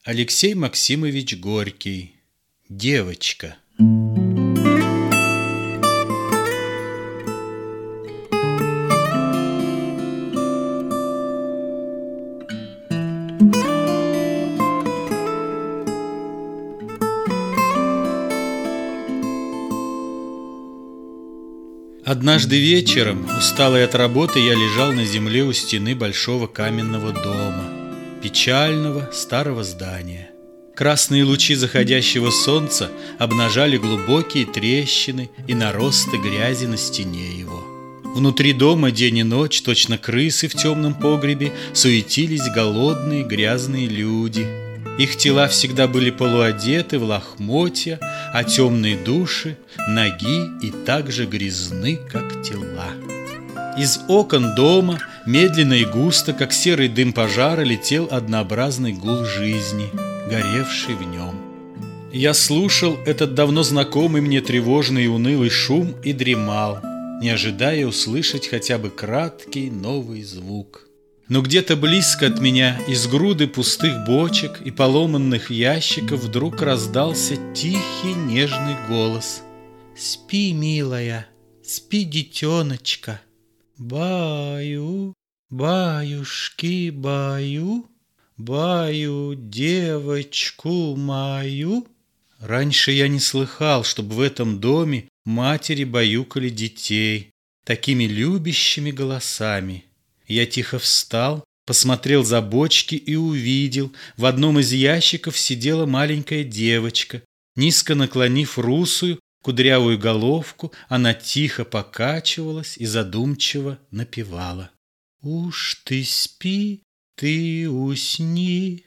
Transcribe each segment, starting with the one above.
Алексей Максимович Горький. Девочка. Однажды вечером, усталый от работы, я лежал на земле у стены большого каменного дома, печального старого здания. Красные лучи заходящего солнца обнажали глубокие трещины и наросты грязи на стене его. Внутри дома день и ночь, точно крысы в темном погребе, суетились голодные грязные люди. Их тела всегда были полуодеты в лохмотья, а темные души ноги и так же грязны, как тела. Из окон дома медленно и густо, как серый дым пожара, летел однообразный гул жизни, горевший в нем. Я слушал этот давно знакомый мне тревожный и унылый шум и дремал, не ожидая услышать хотя бы краткий новый звук. Но где-то близко от меня из груды пустых бочек и поломанных ящиков вдруг раздался тихий нежный голос. «Спи, милая, спи, детеночка. Баю, баюшки, баю, баю девочку мою». Раньше я не слыхал, чтобы в этом доме матери баюкали детей такими любящими голосами. Я тихо встал, посмотрел за бочки и увидел, в одном из ящиков сидела маленькая девочка. Низко наклонив русую, кудрявую головку, она тихо покачивалась и задумчиво напевала. «Уж ты спи, ты усни,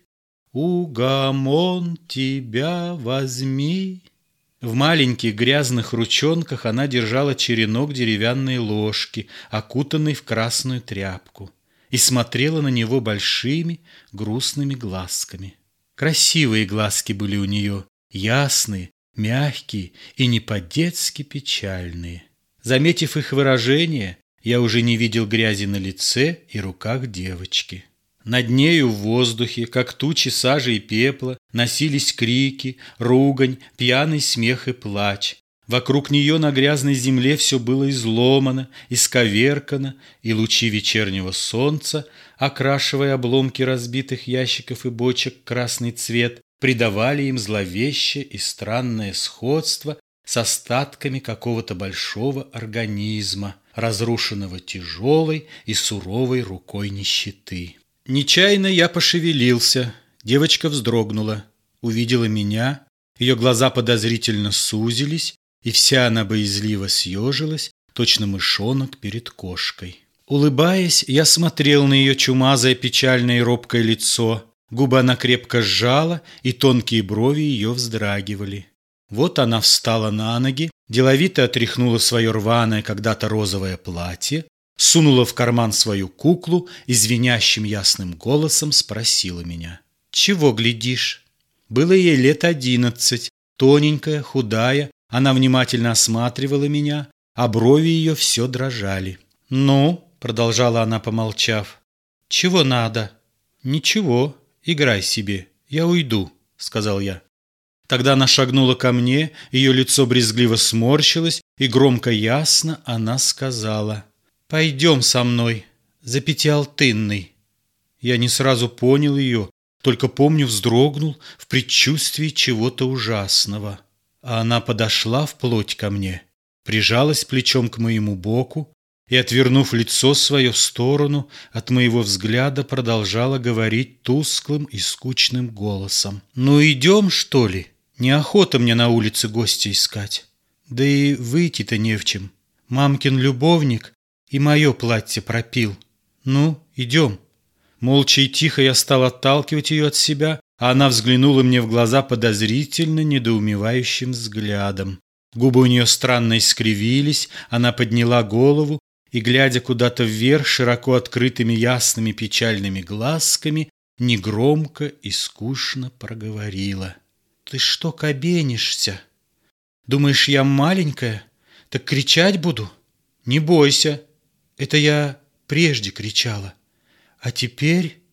угомон тебя возьми». В маленьких грязных ручонках она держала черенок деревянной ложки, окутанной в красную тряпку, и смотрела на него большими грустными глазками. Красивые глазки были у нее, ясные, мягкие и не по-детски печальные. Заметив их выражение, я уже не видел грязи на лице и руках девочки. Над нею в воздухе, как тучи сажи и пепла, носились крики, ругань, пьяный смех и плач. Вокруг нее на грязной земле все было изломано, исковеркано, и лучи вечернего солнца, окрашивая обломки разбитых ящиков и бочек в красный цвет, придавали им зловещее и странное сходство с остатками какого-то большого организма, разрушенного тяжелой и суровой рукой нищеты. Нечаянно я пошевелился, девочка вздрогнула, увидела меня, ее глаза подозрительно сузились, и вся она боязливо съежилась, точно мышонок перед кошкой. Улыбаясь, я смотрел на ее чумазое печальное и робкое лицо, губы она крепко сжала, и тонкие брови ее вздрагивали. Вот она встала на ноги, деловито отряхнула свое рваное когда-то розовое платье, сунула в карман свою куклу и звенящим ясным голосом спросила меня. «Чего глядишь?» Было ей лет 11, тоненькая, худая, она внимательно осматривала меня, а брови ее все дрожали. «Ну?» – продолжала она, помолчав. «Чего надо?» «Ничего, играй себе, я уйду», – сказал я. Тогда она шагнула ко мне, ее лицо брезгливо сморщилось, и громко ясно она сказала: «Пойдем со мной, за Пятиалтынный». Я не сразу понял ее, только помню, вздрогнул в предчувствии чего-то ужасного. А она подошла вплоть ко мне, прижалась плечом к моему боку и, отвернув лицо свое в сторону, от моего взгляда продолжала говорить тусклым и скучным голосом. «Ну идем, что ли? Неохота мне на улице гостя искать. Да и выйти-то не в чем. Мамкин любовник и мое платье пропил. Ну, идем». Молча и тихо я стал отталкивать ее от себя, а она взглянула мне в глаза подозрительно недоумевающим взглядом. Губы у нее странно искривились, она подняла голову и, глядя куда-то вверх широко открытыми ясными печальными глазками, негромко и скучно проговорила: «Ты что кабенишься? Думаешь, я маленькая? Так кричать буду? Не бойся, это я прежде кричала. А теперь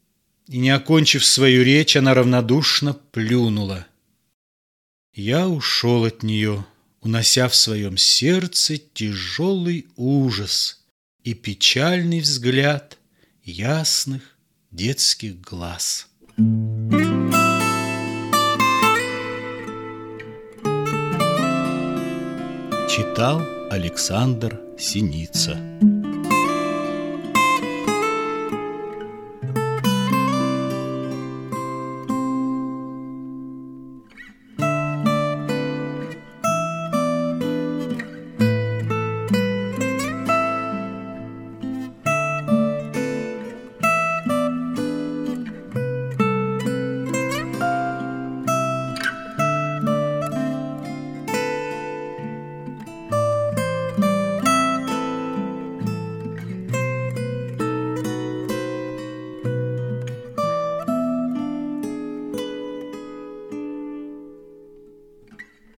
и, не окончив свою речь, она равнодушно плюнула. Я ушел от нее, унося в своем сердце тяжелый ужас и печальный взгляд ясных детских глаз. Читал Александр Синица.